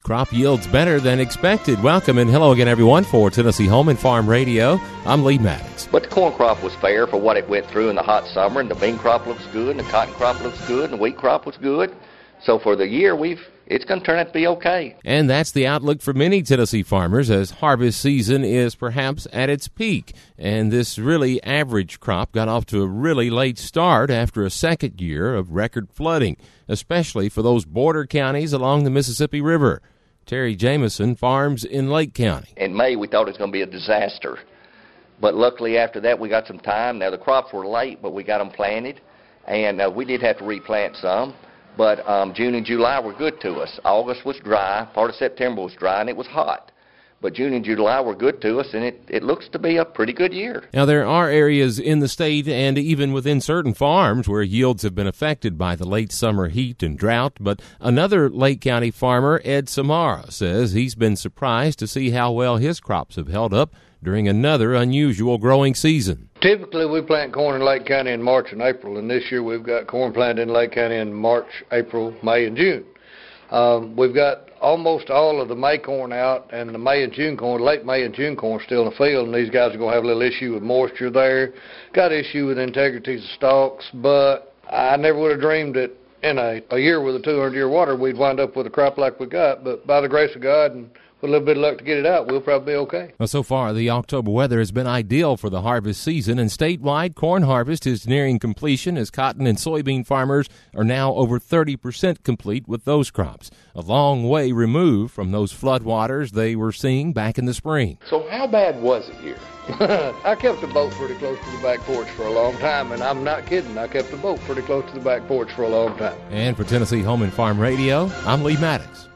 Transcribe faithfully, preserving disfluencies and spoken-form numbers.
crop yields better than expected. Welcome and hello again, everyone, for Tennessee Home and Farm Radio. I'm Lee Maddox. But the corn crop was fair for what it went through in the hot summer, and the bean crop looks good, and the cotton crop looks good, and the wheat crop was good. So for the year, we've it's going to turn out to be okay. And that's the outlook for many Tennessee farmers as harvest season is perhaps at its peak. And this really average crop got off to a really late start after a second year of record flooding, especially for those border counties along the Mississippi River. Terry Jameson farms in Lake County. In May, we thought it was going to be a disaster. But luckily after that, we got some time. Now, the crops were late, but we got them planted. And uh, we did have to replant some. But um, June and July were good to us. August was dry. Part of September was dry, and it was hot. But June and July were good to us, and it, it looks to be a pretty good year. Now, there are areas in the state and even within certain farms where yields have been affected by the late summer heat and drought. But another Lake County farmer, Ed Samara, says he's been surprised to see how well his crops have held up during another unusual growing season. Typically, we plant corn in Lake County in March and April, and this year we've got corn planted in Lake County in March, April, May, and June. Um, we've got almost all of the May corn out, and the May and June corn, late May and June corn, still in the field, and these guys are going to have a little issue with moisture there. Got issue with integrities of stalks, but I never would have dreamed that in a, a year with a two hundred year water, we'd wind up with a crop like we got, but by the grace of God and with a little bit of luck to get it out, we'll probably be okay. Well, so far, the October weather has been ideal for the harvest season, and statewide corn harvest is nearing completion as cotton and soybean farmers are now over thirty percent complete with those crops, a long way removed from those floodwaters they were seeing back in the spring. So how bad was it here? I kept the boat pretty close to the back porch for a long time, and I'm not kidding. I kept the boat pretty close to the back porch for a long time. And for Tennessee Home and Farm Radio, I'm Lee Maddox.